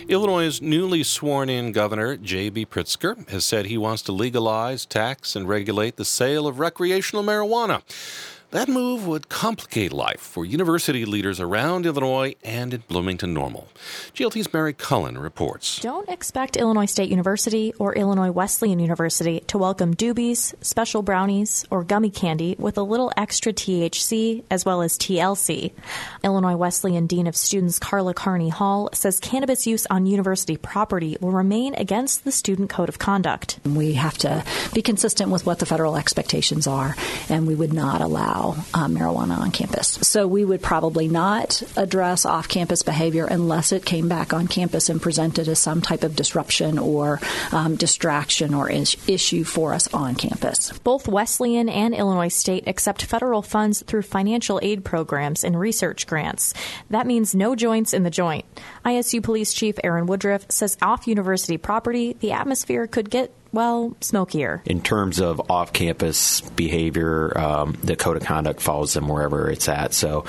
Illinois' newly sworn-in governor, J.B. Pritzker, has said he wants to legalize, tax, and regulate the sale of recreational marijuana. That move would complicate life for university leaders around Illinois and in Bloomington Normal. GLT's Mary Cullen reports. Don't expect Illinois State University or Illinois Wesleyan University to welcome doobies, special brownies, or gummy candy with a little extra THC as well as TLC. Illinois Wesleyan Dean of Students Carla Carney Hall says cannabis use on university property will remain against the Student Code of Conduct. We have to be consistent with what the federal expectations are, and we would not allow marijuana on campus. So we would probably not address off-campus behavior unless it came back on campus and presented as some type of disruption or distraction or issue for us on campus. Both Wesleyan and Illinois State accept federal funds through financial aid programs and research grants. That means no joints in the joint. ISU Police Chief Aaron Woodruff says off university property, the atmosphere could get smokier. In terms of off-campus behavior, the Code of Conduct follows them wherever it's at. So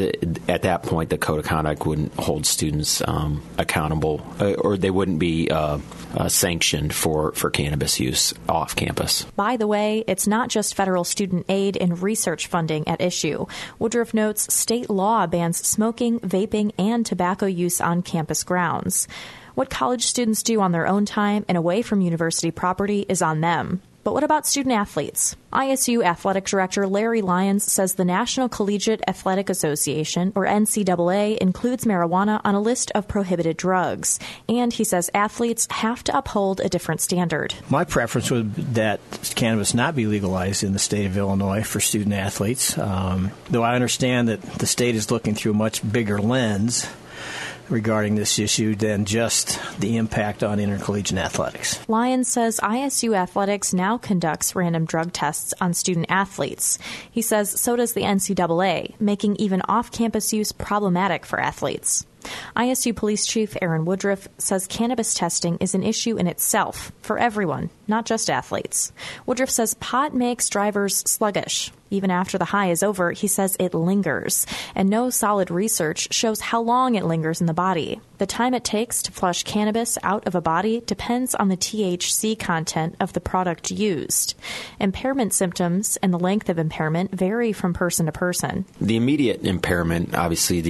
at that point, the Code of Conduct wouldn't hold students accountable, or they wouldn't be sanctioned for cannabis use off-campus. By the way, it's not just federal student aid and research funding at issue. Woodruff notes state law bans smoking, vaping, and tobacco use on campus grounds. What college students do on their own time and away from university property is on them. But what about student athletes? ISU Athletic Director Larry Lyons says the National Collegiate Athletic Association, or NCAA, includes marijuana on a list of prohibited drugs. And he says athletes have to uphold a different standard. My preference would be that cannabis not be legalized in the state of Illinois for student athletes, though I understand that the state is looking through a much bigger lens regarding this issue than just the impact on intercollegiate athletics. Lyons says ISU Athletics now conducts random drug tests on student athletes. He says so does the NCAA, making even off-campus use problematic for athletes. ISU Police Chief Aaron Woodruff says cannabis testing is an issue in itself for everyone, not just athletes. Woodruff says pot makes drivers sluggish. Even after the high is over, he says it lingers, and no solid research shows how long it lingers in the body. The time it takes to flush cannabis out of a body depends on the THC content of the product used. Impairment symptoms and the length of impairment vary from person to person. The immediate impairment, obviously,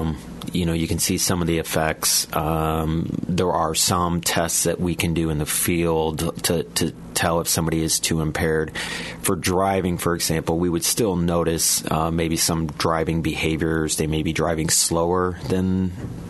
you can see some of the effects. There are some tests that we can do in the field to tell if somebody is too impaired. For driving, for example, we would still notice maybe some driving behaviors. They may be driving slower than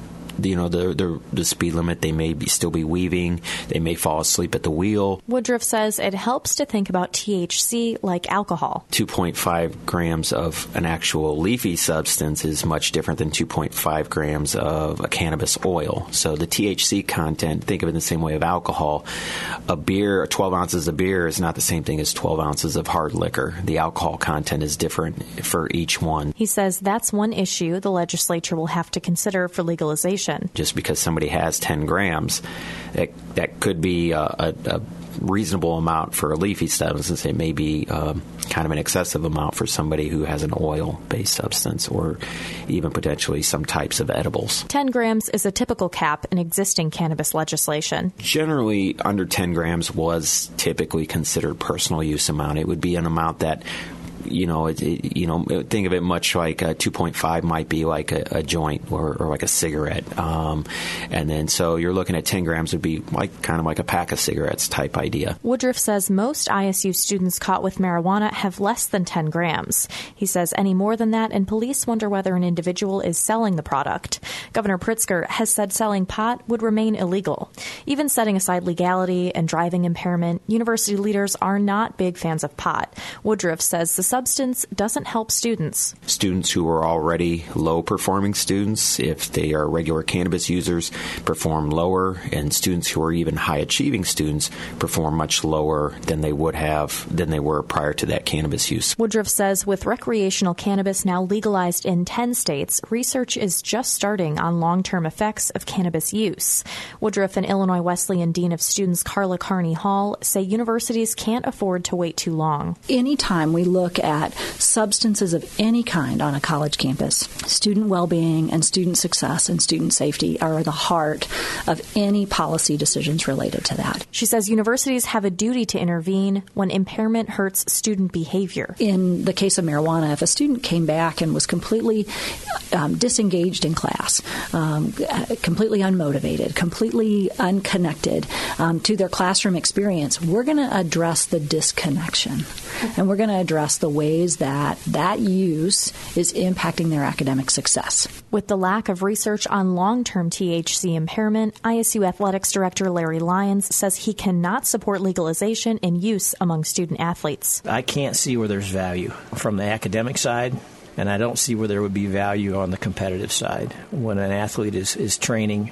the speed limit. They may still be weaving. They may fall asleep at the wheel. Woodruff says it helps to think about THC like alcohol. 2.5 grams of an actual leafy substance is much different than 2.5 grams of a cannabis oil. So the THC content, think of it in the same way of alcohol. 12 ounces of beer is not the same thing as 12 ounces of hard liquor. The alcohol content is different for each one. He says that's one issue the legislature will have to consider for legalization. Just because somebody has 10 grams, that could be a reasonable amount for a leafy substance. It may be kind of an excessive amount for somebody who has an oil-based substance or even potentially some types of edibles. 10 grams is a typical cap in existing cannabis legislation. Generally, under 10 grams was typically considered personal use amount. It would be an amount that think of it much like a 2.5 might be like a joint or like a cigarette. And then so you're looking at 10 grams would be kind of like a pack of cigarettes type idea. Woodruff says most ISU students caught with marijuana have less than 10 grams. He says any more than that, and police wonder whether an individual is selling the product. Governor Pritzker has said selling pot would remain illegal. Even setting aside legality and driving impairment, university leaders are not big fans of pot. Woodruff says the substance doesn't help students. Students who are already low-performing students, if they are regular cannabis users, perform lower, and students who are even high-achieving students perform much lower than they were prior to that cannabis use. Woodruff says with recreational cannabis now legalized in 10 states, research is just starting on long-term effects of cannabis use. Woodruff and Illinois Wesleyan Dean of Students Carla Carney Hall say universities can't afford to wait too long. Anytime we look at substances of any kind on a college campus, student well-being and student success and student safety are the heart of any policy decisions related to that. She says universities have a duty to intervene when impairment hurts student behavior. In the case of marijuana, if a student came back and was completely disengaged in class, completely unmotivated, completely unconnected to their classroom experience, we're going to address the disconnection. And we're going to address the ways that use is impacting their academic success. With the lack of research on long-term THC impairment, ISU Athletics Director Larry Lyons says he cannot support legalization and use among student athletes. I can't see where there's value from the academic side, and I don't see where there would be value on the competitive side. When an athlete is training,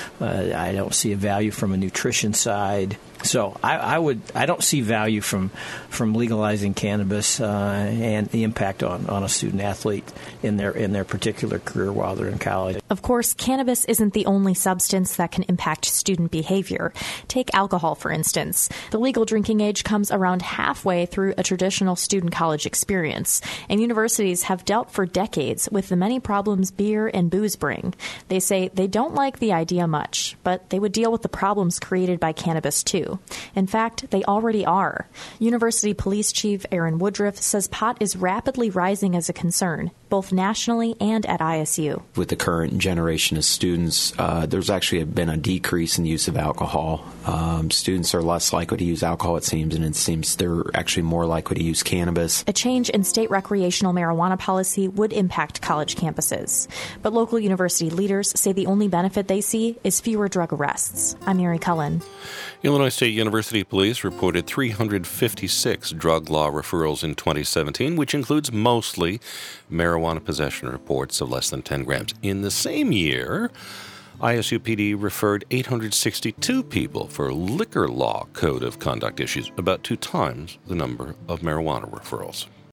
I don't see a value from a nutrition side. So I don't see value from legalizing cannabis and the impact on a student athlete in their particular career while they're in college. Of course, cannabis isn't the only substance that can impact student behavior. Take alcohol, for instance. The legal drinking age comes around halfway through a traditional student college experience, and universities have dealt for decades with the many problems beer and booze bring. They say they don't like the idea much, but they would deal with the problems created by cannabis too. In fact, they already are. University Police Chief Aaron Woodruff says pot is rapidly rising as a concern, both nationally and at ISU. With the current generation of students, there's actually been a decrease in the use of alcohol. Students are less likely to use alcohol, it seems, and it seems they're actually more likely to use cannabis. A change in state recreational marijuana policy would impact college campuses. But local university leaders say the only benefit they see is fewer drug arrests. I'm Mary Cullen. Illinois State University Police reported 356 drug law referrals in 2017, which includes mostly marijuana possession reports of less than 10 grams. In the same year, ISU PD referred 862 people for liquor law code of conduct issues, about 2 times the number of marijuana referrals.